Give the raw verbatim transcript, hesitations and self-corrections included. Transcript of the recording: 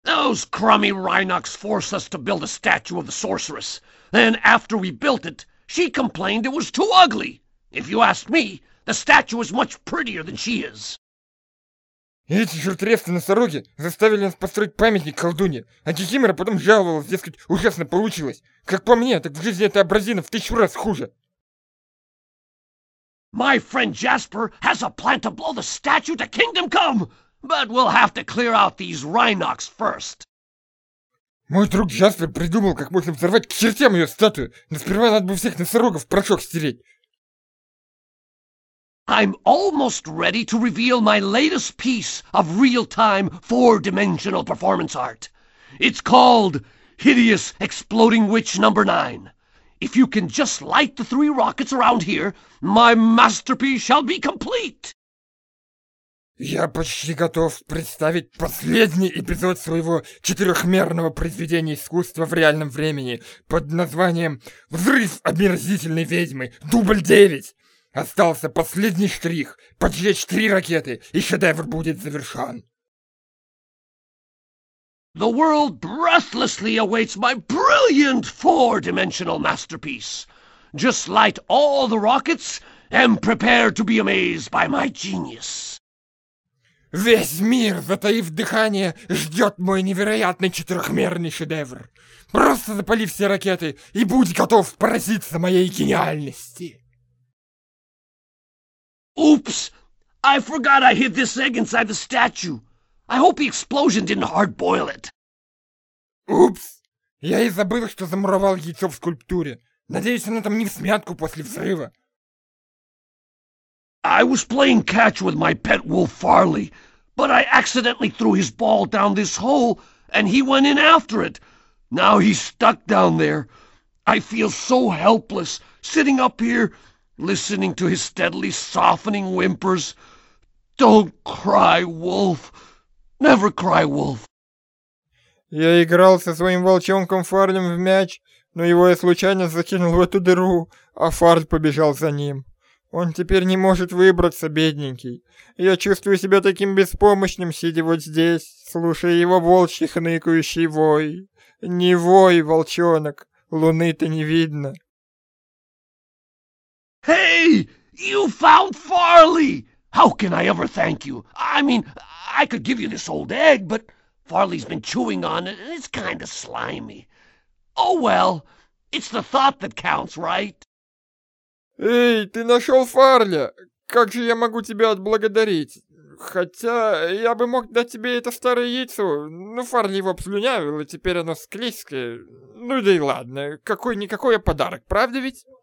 Those crummy Rhynocs forced us to build a statue of the sorceress. Then, after we built it, she complained it was too ugly. If you ask me, the statue is much prettier than she is. Эти чертовы-носороги заставили нас построить памятник колдунье, а Кикимора потом жаловалась, дескать, ужасно получилось. Как по мне, так в жизни эта образина в тысячу раз хуже. My friend Jasper has a plan to blow the statue to Kingdom Come, but we'll have to clear out these Rhynocs first. Мой друг Джаспер придумал, как можно взорвать к чертям ее статую, но сперва надо бы всех носорогов в порошок стереть. I'm almost ready to reveal my latest piece of real-time four-dimensional performance art. It's called Hideous Exploding Witch number nine. If you can just light the three rockets around here, my masterpiece shall be complete. Я почти готов представить последний эпизод своего четырехмерного произведения искусства в реальном времени под названием «Взрыв омерзительной ведьмы. Дубль девять». Остался последний штрих — поджечь три ракеты, и шедевр будет завершен. The world breathlessly awaits my brilliant four-dimensional masterpiece. Just light all the rockets and prepare to be amazed by my genius. Весь мир, затаив дыхание, ждет мой невероятный четырехмерный шедевр. Просто запали все ракеты и будь готов поразиться моей гениальности. Oops! I forgot I hid this egg inside the statue. I hope the explosion didn't hard-boil it. Упс! Я и забыл, что замуровал яйцо в скульптуре. Надеюсь, оно там не всмятку после взрыва. I was playing catch with my pet wolf Farley, but I accidentally threw his ball down this hole, and he went in after it. Now he's stuck down there. I feel so helpless, sitting up here, listening to his steadily softening whimpers. Don't cry, Wolf. Never cry, Wolf. Я играл со своим волчонком Фарлем в мяч, но его я случайно закинул в эту дыру, а Фарль побежал за ним. Он теперь не может выбраться, бедненький. Я чувствую себя таким беспомощным, сидя вот здесь, слушая его волчий хныкающий вой. Не вой, волчонок, луны-то не видно. Hey! You found Farley! How can I ever thank you? I mean, I could give you this old egg, but Farley's been chewing on it, and it's kind of slimy. Oh well, it's the thought that counts, right? Эй, ты нашел Фарля! Как же я могу тебя отблагодарить? Хотя я бы мог дать тебе это старое яйцо, но Фарли его обслюнявил, и теперь оно склизкое. Ну да и ладно, какой-никакой подарок, правда ведь?